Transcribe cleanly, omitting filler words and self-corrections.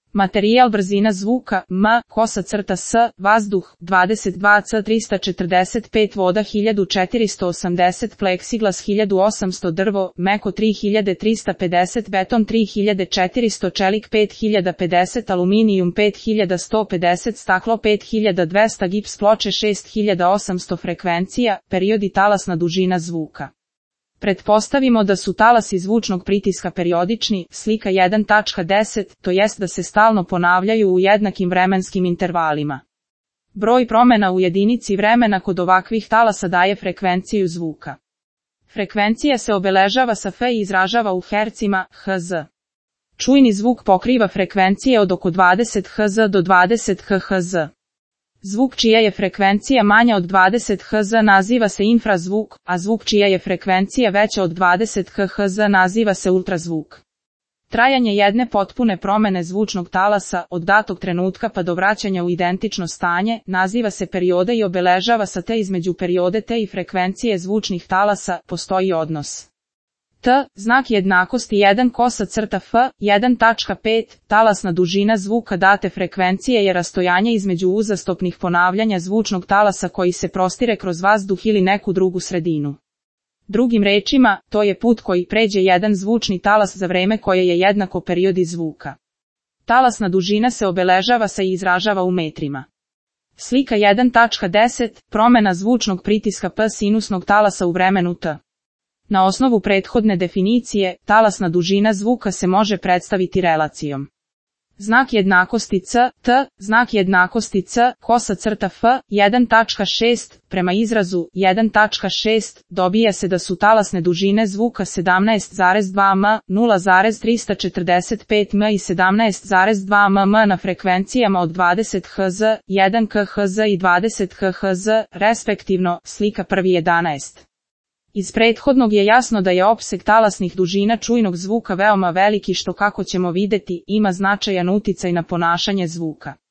Materijal brzina zvuka, m, _s, vazduh, 22 c 345 voda 1480 pleksiglas 1800 drvo, meko 3350 beton 3400 čelik 5050 aluminijum 5150 staklo 5200 gips ploče 6800 frekvencija, periodi talasna dužina zvuka. Pretpostavimo da su talasi zvučnog pritiska periodični, slika 1.10, to jest da se stalno ponavljaju u jednakim vremenskim intervalima. Broj promjena u jedinici vremena kod ovakvih talasa daje frekvenciju zvuka. Frekvencija se obeležava sa F i izražava u hercima, Hz. Čujni zvuk pokriva frekvencije od oko 20 Hz do 20 kHz. Zvuk čija je frekvencija manja od 20 Hz naziva se infrazvuk, a zvuk čija je frekvencija veća od 20 kHz naziva se ultrazvuk. Trajanje jedne potpune promjene zvučnog talasa, od datog trenutka pa do vraćanja u identično stanje, naziva se perioda i obeležava sa T. Između periode T i frekvencije zvučnih talasa, postoji odnos. T, znak jednakosti 1 kosa crta F, 1.5, talasna dužina zvuka date frekvencije je rastojanje između uzastopnih ponavljanja zvučnog talasa koji se prostire kroz vazduh ili neku drugu sredinu. Drugim rečima, to je put koji pređe jedan zvučni talas za vreme koje je jednako periodi zvuka. Talasna dužina se obeležava se i izražava u metrima. Slika 1.10, promjena zvučnog pritiska P sinusnog talasa u vremenu T. Na osnovu prethodne definicije, talasna dužina zvuka se može predstaviti relacijom. Znak jednakosti C, T, znak jednakosti C, kosa crta F, 1.6, prema izrazu 1.6, dobija se da su talasne dužine zvuka 17,2 m, 0,345 m i 17,2 mm na frekvencijama od 20 Hz, 1 kHz i 20 kHz, respektivno, slika 1.11. Iz prethodnog je jasno da je opseg talasnih dužina čujnog zvuka veoma veliki što, kako ćemo vidjeti, ima značajan uticaj na ponašanje zvuka.